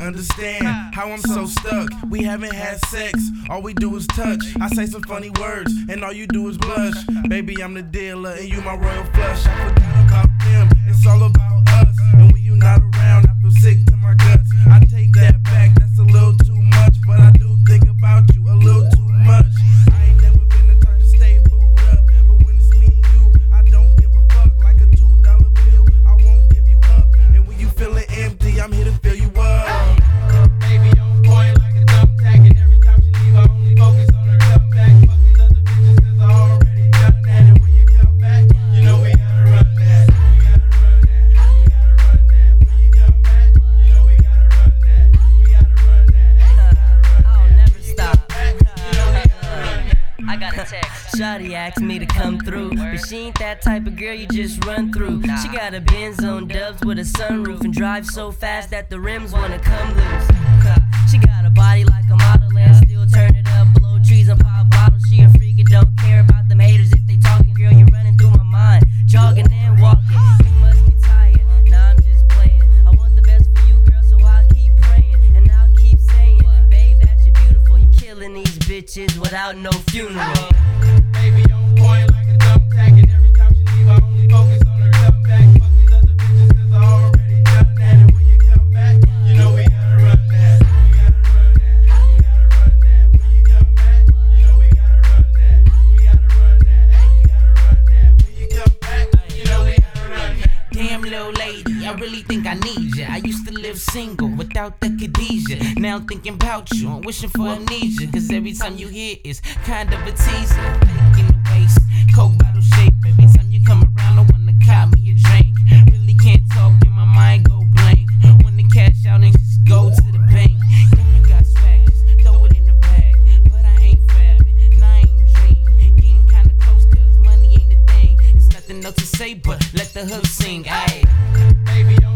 understand how I'm so stuck. We haven't had sex, all we do is touch. I say some funny words, and all you do is blush. Baby, I'm the dealer, and you my royal flush. I forgot about them, it's all about us. And when you not around, I feel sick to my guts. I take that back, that's a little too much, but I do think about you a little too much. I ain't never been the type to stay booed up, but when it's me and you, I don't give a fuck. Like a $2 bill, I won't give you up. And when you feeling empty, I'm here to fill you up. Baby on point like a thumbtack, and every time she leave, I only focus on her comeback. Fuck these other bitches 'cause I already done that. And when you come back, you know we gotta run that. We gotta run that. We gotta run that. When you come back, you know we gotta run that. We gotta run that. I'll never stop. You know we gotta run that. I got a text. Shawty asked me to come through, but she ain't that type of girl you just run through. She got a Benz on dubs with a sunroof and drives so fast that the rims wanna come loose. She got a body like a model and still turn it up, blow trees and pop bottles. She a freak and don't care about them haters if they talking. Girl, you're running through my mind, jogging and walking. You must be tired. Nah, I'm just playing. I want the best for you, girl, so I'll keep praying and I'll keep saying, babe, that you're beautiful. You're killing these bitches without no funeral. Baby on point like a thumbtack, and every time she leave, I only focus on her comeback. Fuck these other bitches 'cause I already done that. And when you come back, you know we gotta run that. We gotta run that. We gotta run that. When you come back, you know we gotta run that. We gotta run that. We gotta run that. When you come back, you know we gotta run that. Damn, little lady, I really think I need ya. I used to live single without the Khadijah. Now I'm thinking about you, I'm wishing for amnesia. Cause every time you hear it's kind of a teaser. Thinking the waist, coke bottle shape. Every time you come around, I wanna cop me a drink. Really can't talk, and my mind go blank. Wanna cash out and just go to the bank. When you got swag, just throw it in the bag. But I ain't fapping, and I ain't dream. Getting kinda close, cause money ain't a thing. It's nothing else to say, but let the hook sing, ayy. Baby on